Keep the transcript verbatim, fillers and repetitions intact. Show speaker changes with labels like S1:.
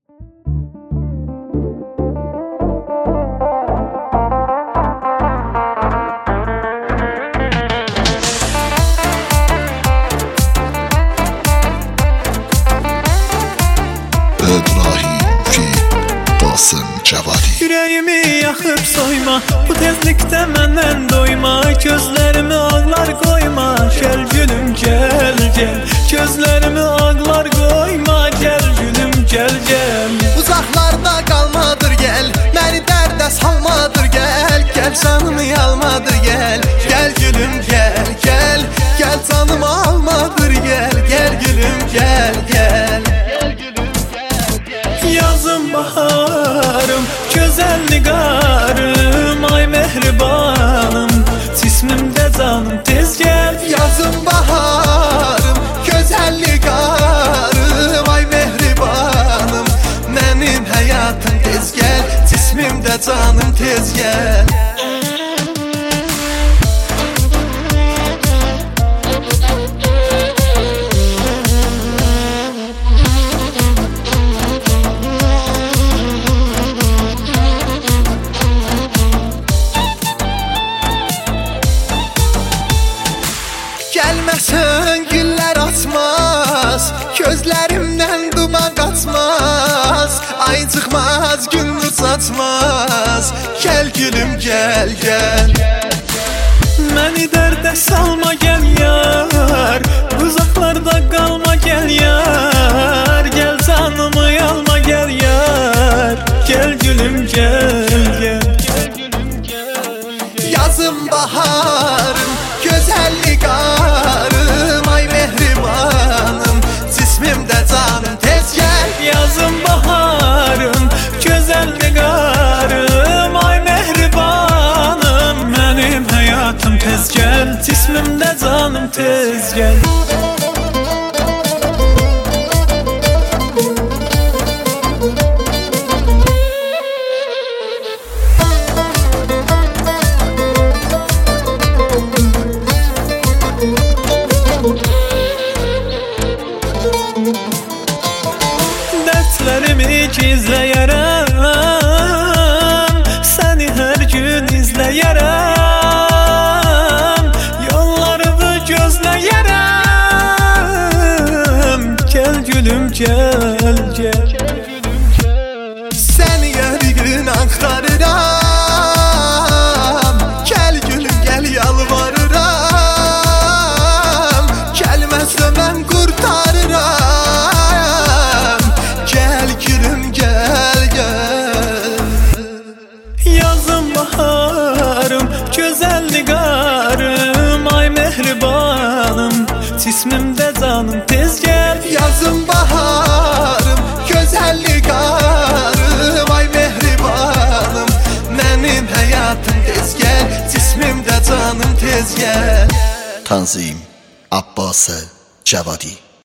S1: Yüreğimi yakıp soyma, bu tezlikte menden doyma. Gözlerimi ağlar koyma, gel gülüm gel gel. Gözlerimi ağlar koyma, gel gülüm gel gel.
S2: Uzaklarda kalmadır gel, beni derde salmadır gel. Gel canımı almadır gel, gel gülüm gel gel. Gel canımı almadır gel, gel gülüm gel gel.
S1: Yazım baharım, güzel nigarım, ay mehribanım, cismimde canım tez gel.
S2: Yazım baharım, güzel nigarım, ay mehribanım, benim hayatım tez gel, cismimde canım tez gel. Gelməsən güllər açmaz, gözlərimdən duman qaçmaz. Ay çıxmaz, gün nur saçmaz, gəl gülüm gəl gəl.
S1: Məni dərdə salma gəl yar, uzaqlarda qalma gəl yar. Gəl canımı alma gəl yar, gəl gülüm gəl gəl.
S2: Yazım baharım, gözəl nigarım, ay mehribanım, cismimdə canım tez gəl.
S1: Yazım baharım, gözəl nigarım, ay mehribanım, mənim həyatım tez gəl, cismimdə canım tez gəl. Dərdlərimi gizləyərəm, səni hər gün izləyərəm. Yollarını gözləyərəm, gəl gülüm gəl gəl.
S2: Səni hər gün axtarıram, gəl gülüm gəl yalvarıram. Gəlməsə mən qurtarıram,
S1: gözəl nigarım, ay mehribanım, cismimdə canım tez gəl.
S2: Yazım baharım, gözəl nigarım, ay mehribanım, mənim həyatım tez gəl, cismimdə canım tez gəl. Tanzim Abbas Cavadi.